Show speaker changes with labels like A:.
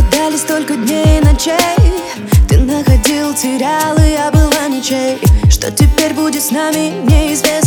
A: Дали столько дней и ночей, ты находил, терял, и я была ничей. Что теперь будет с нами, неизвестно.